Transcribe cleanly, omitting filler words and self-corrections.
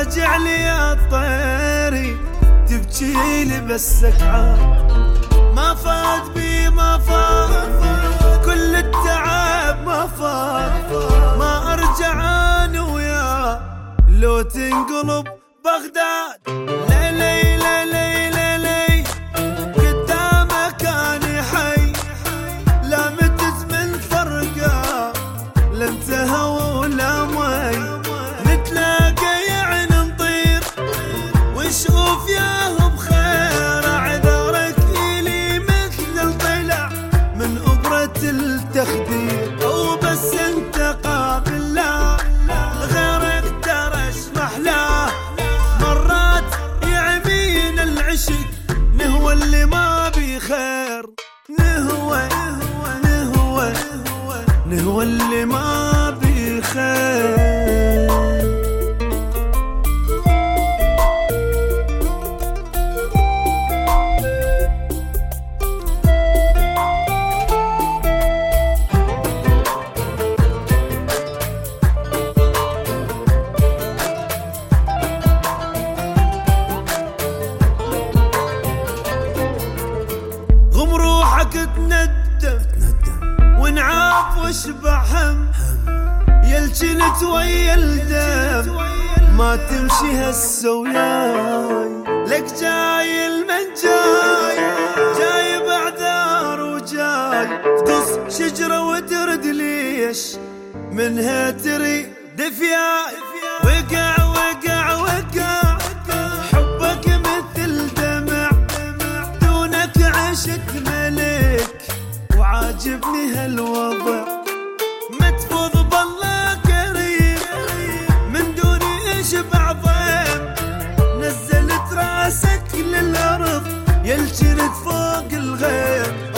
راجع لي يا طيري تبكي لي بسك عار، ما فات بي ما فات كل التعب ما فات، ما ارجع انا وياه لو تنقلب بغداد. ليلي ليلي ليلي قدامك اني حي، لا متت من فرقه لا انتهى ولا مي، نتلاقى يعني نطير ونشوف ياهو بخير، اعذارك الي مثل الطلع من ابرة التخدير، او بس انت قابل لا غيرك ترى محلاه، مرات يعمين العشق نهوى اللي ما بخير، نهوى نهوى نهوى اللي ما بخير. غم روحك تندم ونعاف واشبع هم، يلجنت ويا الدم ما تمشي هسه وياي، لك جاي المن جاي باعذار وجاي تقص شجره وترد ليش منها تري دفياي، وقع وقع وقع حبك مثل دمع، دونك عشت ملك وعاجبني هالوضع، متفوض بالله كريم من دوني اشبع ضيم، نزلت راسك للارض يلجنت فوق الغيم،